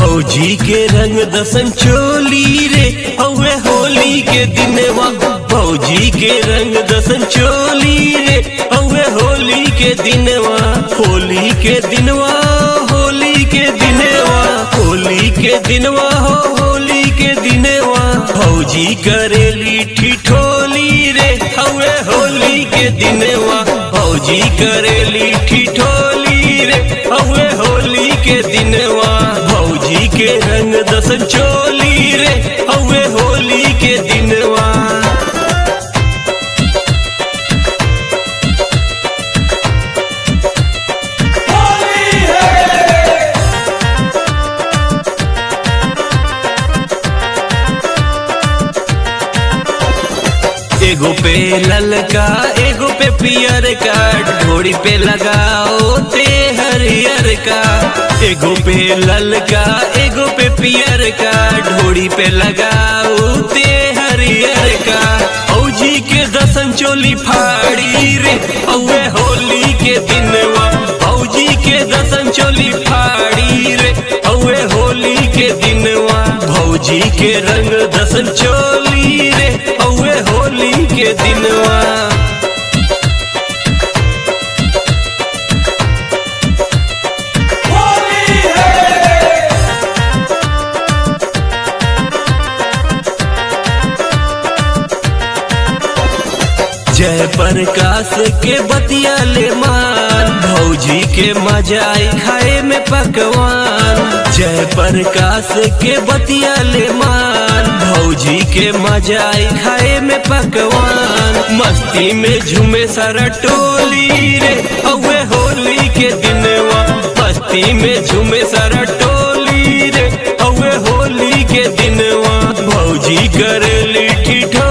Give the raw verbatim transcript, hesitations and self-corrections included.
भौजी के रंग दसन चोली रे हवे होली के दिनवा। भौजी के रंग दसन चोली रे हवे होली के दिनवा। होली के दिनवा होली के दिनवा होली के दिनवा हो होली के दिनवा। भौजी करेली ठिठोली रे हवे होली के दिनवा। भौजी करेली ठिठोली रे हवे होली के दिनवा। भौजी के रंग दसन चोली रे हवे होली के दिनवा। एगो पे ललका एगो पे पियर का ढोड़ी पे लगाओ ते हरियर का। एगो पे ललका एगो पे पियर का ढोड़ी पे लगाओ ते हरियर का। भौजी के दसन चोली फाड़ी रे हवे होली के दिनवा। भौजी के दसन चोली फाड़ी रे हवे होली के दिनवा। भौजी के रंग दसन चोली रे हवे होली के दिनवा। जय प्रकाश के बतिया ले मान भौजी के मजा आई खाए में पकवान। जय प्रकाश के बतिया ले मान भौजी के मजा आई खाए में पकवान। मस्ती में झूमे सारा टोली रे हवे होली के दिनवा। मस्ती में झूमे सारा टोली रे हवे होली के दिनवा। भौजी करेली ठिठोली